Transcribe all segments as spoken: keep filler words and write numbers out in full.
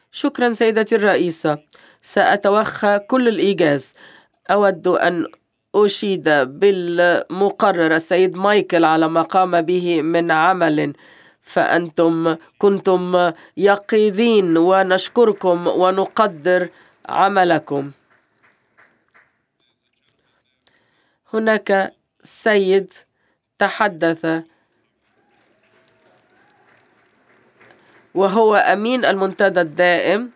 شكرا سيدتي الرئيسة، سأتوخى كل الإيجاز. أود أن أشيد بالمقرر السيد مايكل على ما قام به من عمل، فأنتم كنتم يقظين ونشكركم ونقدر عملكم. هناك سيد تحدث وهو أمين المنتدى الدائم.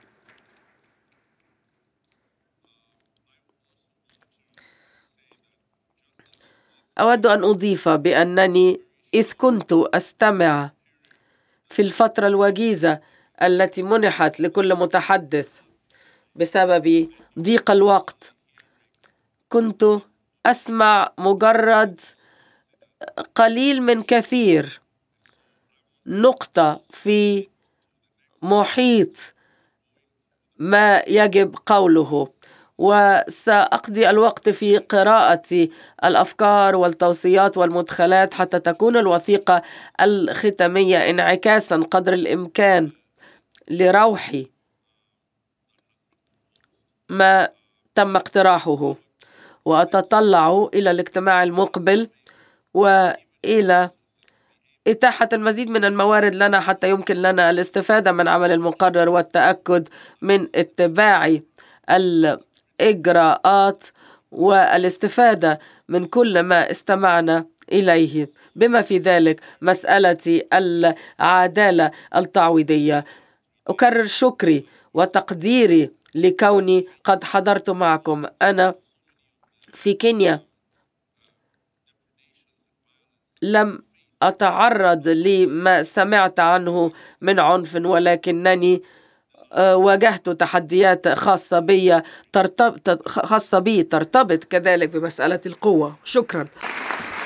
أود أن أضيف بأنني إذ كنت أستمع في الفترة الوجيزة التي منحت لكل متحدث بسبب ضيق الوقت، كنت أسمع مجرد قليل من كثير، نقطة في محيط ما يجب قوله، وسأقضي الوقت في قراءة الأفكار والتوصيات والمدخلات حتى تكون الوثيقة الختامية انعكاسا قدر الإمكان لروح ما تم اقتراحه. وأتطلع إلى الاجتماع المقبل وإلى إتاحة المزيد من الموارد لنا حتى يمكن لنا الاستفادة من عمل المقرر والتأكد من اتباع الإجراءات والاستفادة من كل ما استمعنا إليه، بما في ذلك مسألة العدالة التعويضية. أكرر شكري وتقديري لكوني قد حضرت معكم. أنا في كينيا لم أتعرض لما سمعت عنه من عنف، ولكنني واجهت تحديات خاصة بي ترتبط خاصة بي ترتبط كذلك بمسألة القوة. شكرا.